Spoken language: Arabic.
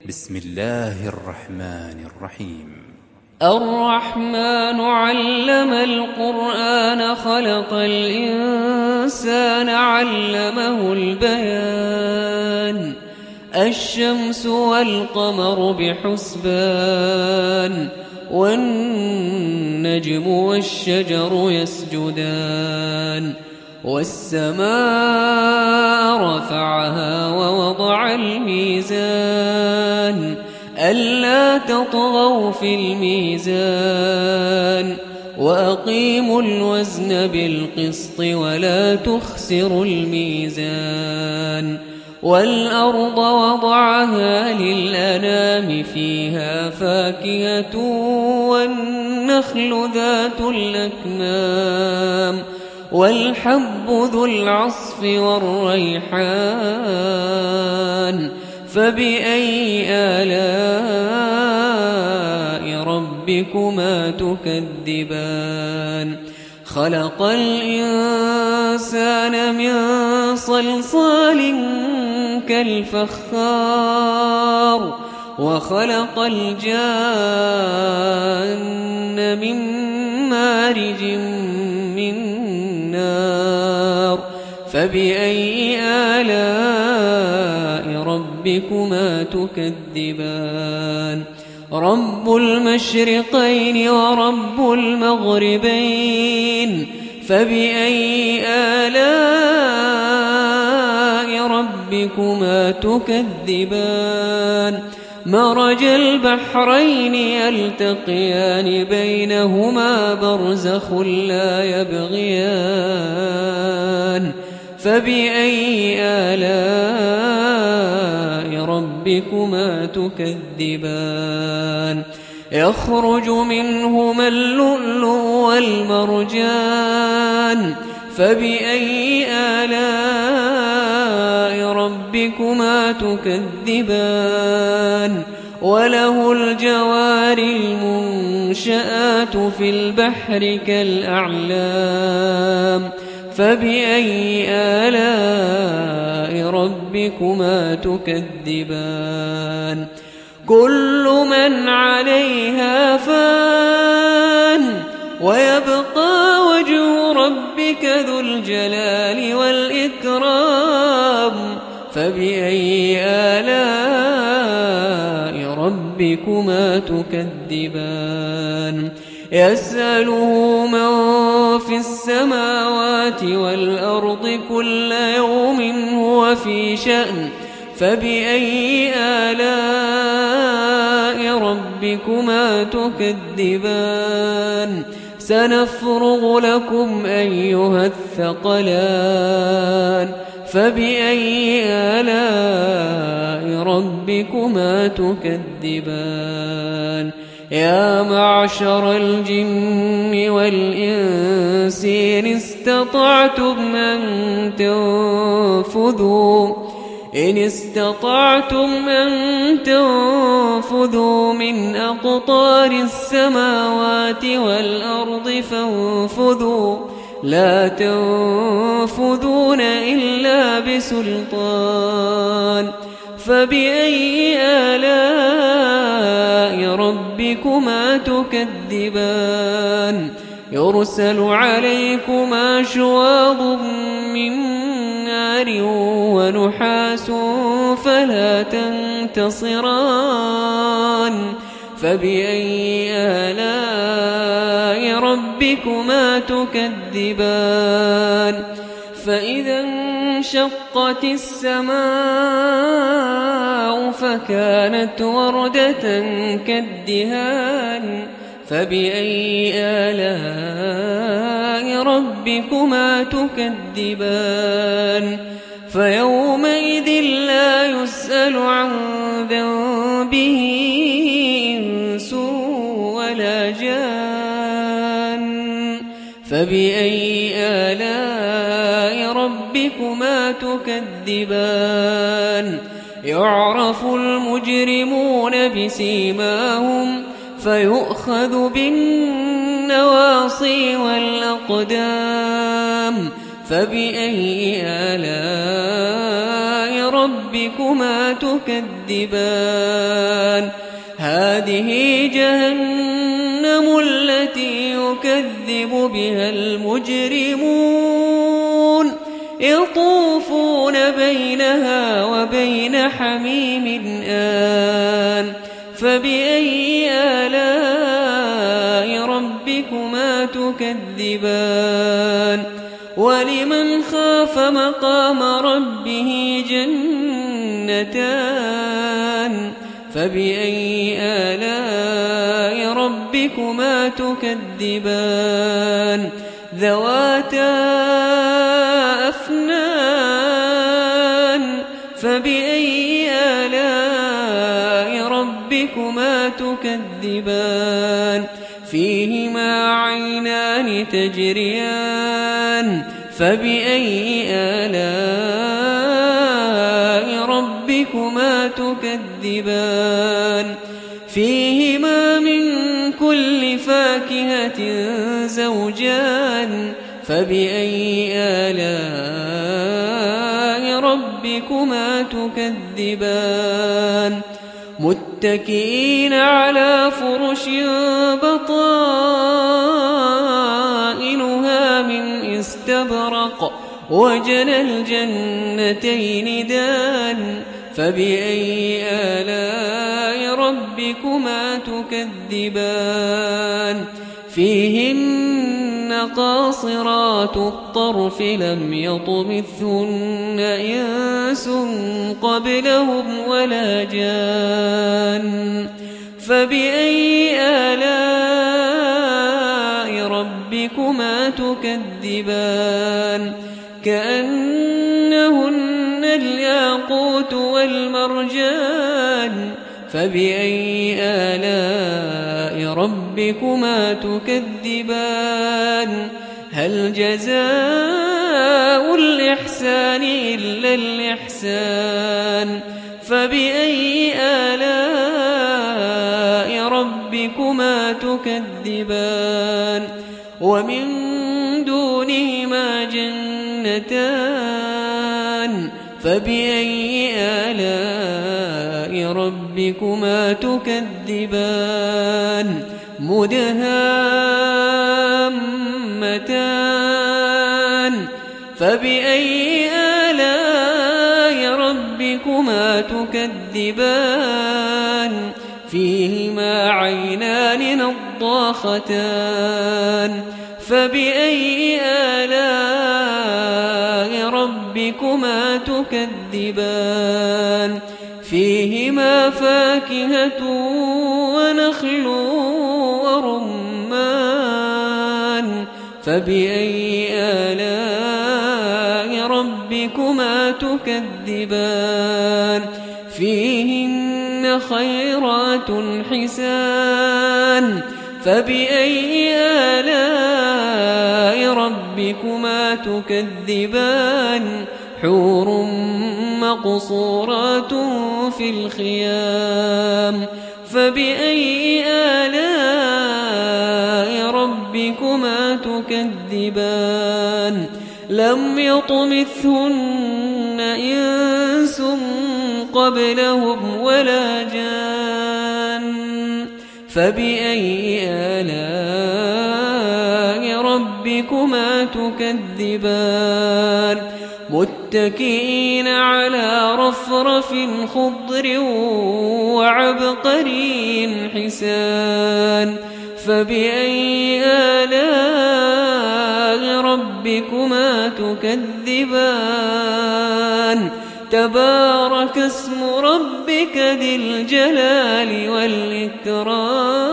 بسم الله الرحمن الرحيم. الرحمن علم القرآن خلق الإنسان علمه البيان الشمس والقمر بحسبان والنجم والشجر يسجدان والسماء رفعها ووضع الميزان ألا تطغوا في الميزان وأقيموا الوزن بالقسط ولا تخسروا الميزان والأرض وضعها للأنام فيها فاكهة والنخل ذات الأكمام والحب ذو العصف والريحان فبأي آلاء ربكما تكذبان خلق الإنسان من صلصال كالفخار وخلق الجان من مارج من نار فبأي آلاء ربكما تكذبان رب المشرقين ورب المغربين فبأي آلاء ربكما تكذبان مرج البحرين يلتقيان بينهما برزخ لا يبغيان فبأي آلاء ربكما تكذبان يخرج منهما اللؤلؤ والمرجان فبأي آلاء ربكما تكذبان وله الجوار المنشآت في البحر كالأعلام فبأي آلاء ربكما تكذبان كل من عليها فان ويبقى وجه ربك ذو الجلال والإكرام فبأي آلاء ربكما تكذبان يسأله من في السماوات والأرض كل يوم هو في شأن فبأي آلاء ربكما تكذبان سنفرغ لكم أيها الثقلان فبأي آلاء ربكما تكذبان يا معشر الجن والإنس إن استطعتم أن تنفذوا من أقطار السماوات والأرض فانفذوا لا تنفذون إلا بسلطان فبأي آلاء ربكما تكذبان يرسل عليكما شواظ من نار ونحاس فلا تنتصران فبأي آلاء ربكما تكذبان فإذا انشقت السماء فكانت وردة كالدهان فبأي آلاء ربكما تكذبان فيومئذ لا يسأل عن ذنبه إنس ولا جان فبأي آلاء ربكما تكذبان يعرف المجرمون بسيماهم فيؤخذ بالنواصي والأقدام فبأي آلاء ربكما تكذبان هذه جهنم التي يكذب بها المجرمون يطوفون بينها وبين حميم آن فبأي آلاء ربكما تكذبان ولمن خاف مقام ربه جنتان فبأي آلاء ربكما تكذبان ذواتا أفنان فبأي آلاء ربكما تكذبان فيهما عينان تجريان فبأي آلاء ربكما تكذبان فيهما من كل فاكهة زوجان فبأي آلاء ربكما تكذبان متكئين على فرش بطائنها من استبرق وجنى الجنتين دان فبأي آلاء ربكما تكذبان فيهن قاصرات الطرف لم يطمثهن إنس قبلهم ولا جان فبأي آلاء ربكما تكذبان كأنهن الياقوت والمرجان فبأي آلاء ربكما تكذبان هل جزاء الإحسان إلا الإحسان فبأي آلاء ربكما تكذبان ومن دونهما جنتان فبأي آلاء ربكما تكذبان مدهامتان فبأي آلاء ربكما تكذبان فيهما عينان نضاختان فبأي آلاء ربكما تكذبان فيهما فاكهة ونخل ورمان فبأي آلاء ربكما تكذبان فيهن خيرات حسان فبأي آلاء ربكما تكذبان حور مقصورات في الخيام فبأي آلاء ربكما تكذبان لم يطمثهن إنس قبلهم ولا جان فبأي آلاء ربكما تكذبان متكئين على رفرف خضر وعبقري حسان فبأي آلاء ربكما تكذبان تبارك اسم ربك ذي الجلال والإكرام